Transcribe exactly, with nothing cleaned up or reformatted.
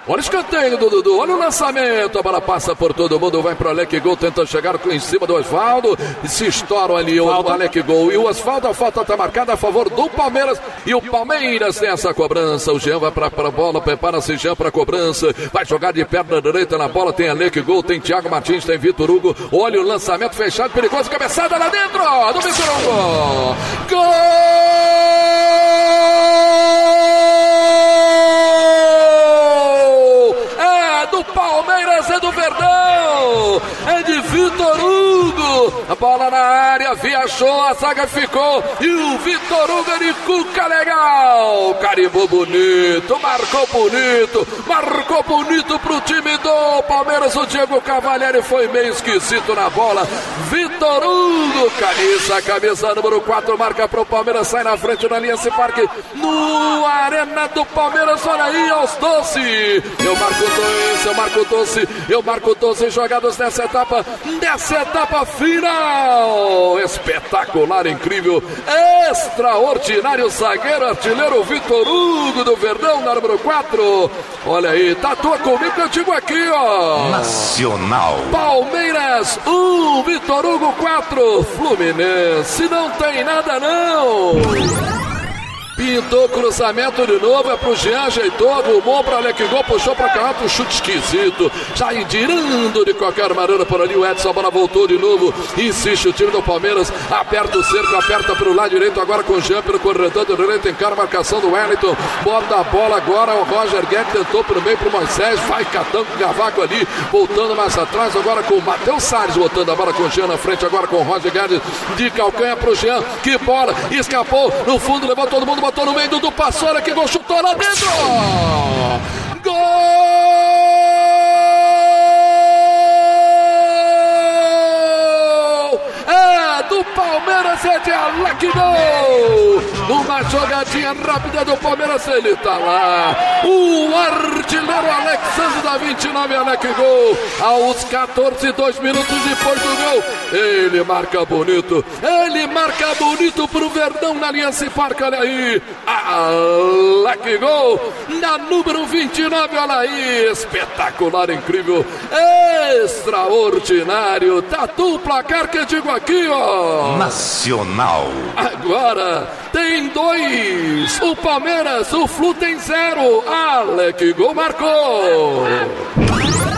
Olha o escanteio do Dudu, olha o lançamento, a bola passa por todo mundo, vai pro Alec Gol, tenta chegar em cima do Osvaldo, e se estoura ali o Alec Gol, e o Osvaldo, a falta tá marcada a favor do Palmeiras, e o Palmeiras tem essa cobrança, o Jean vai pra, pra bola, prepara-se Jean pra cobrança, vai jogar de perna direita na bola, tem Alec Gol, tem Thiago Martins, tem Vitor Hugo, olha o lançamento fechado, perigoso, cabeçada lá dentro, do Vitor Hugo, gol! Do Palmeiras, é do Verdão, é de Vitor Hugo, a bola na área, viajou, a zaga ficou, e o Vitor Hugo de cuca legal, carimbou bonito, marcou bonito, marcou bonito pro time do Palmeiras, o Diego Cavalieri foi meio esquisito na bola, Vitor Hugo, camisa, camisa número quatro, marca pro Palmeiras, sai na frente na linha, se parque, no Arena do Palmeiras, olha aí, aos doze, eu marco dois, eu marco doze, eu marco doze jogadas nessa etapa, nessa etapa final, espetacular, incrível, extraordinário, zagueiro, artilheiro Vitor Hugo do Verdão, na número quatro, olha aí, tatua comigo que eu digo aqui, ó, Nacional, Palmeiras um, Vitor Hugo quatro, Fluminense, não tem nada não. Pintou cruzamento de novo, é pro Jean, ajeitou, arrumou para Alec Gol, puxou para canto, um chute esquisito, já girando de qualquer maneira por ali, o Edson, a bola voltou de novo, insiste o time do Palmeiras, aperta o cerco, aperta pro lado direito, agora com o Jean pelo corredor do direito, encara a marcação do Wellington, bota a bola agora, o Roger Guedes tentou pro meio pro Moisés, vai catando o cavaco ali, voltando mais atrás, agora com o Matheus Salles, botando a bola com o Jean na frente, agora com o Roger Guedes, de calcanha pro Jean, que bola, escapou, no fundo, levou todo mundo, botou no meio, Dudu passou, olha que gol, chutou lá dentro, gol, é do Palmeiras, é de Alec Gol, uma jogadinha rápida do Palmeiras, ele tá lá, o artilheiro Alexandre da vinte e nove, Alec Gol, aos quatorze, dois minutos depois do gol, ele marca bonito, ele marca bonito pro Verdão na Allianz Parque, olha aí, Alec Gol, na número vinte e nove, olha aí, espetacular, incrível, extraordinário, tatu o placar que eu digo aqui, ó, Nacional, agora tem dois, o Palmeiras, o Flu tem zero, Alec Gol marcou.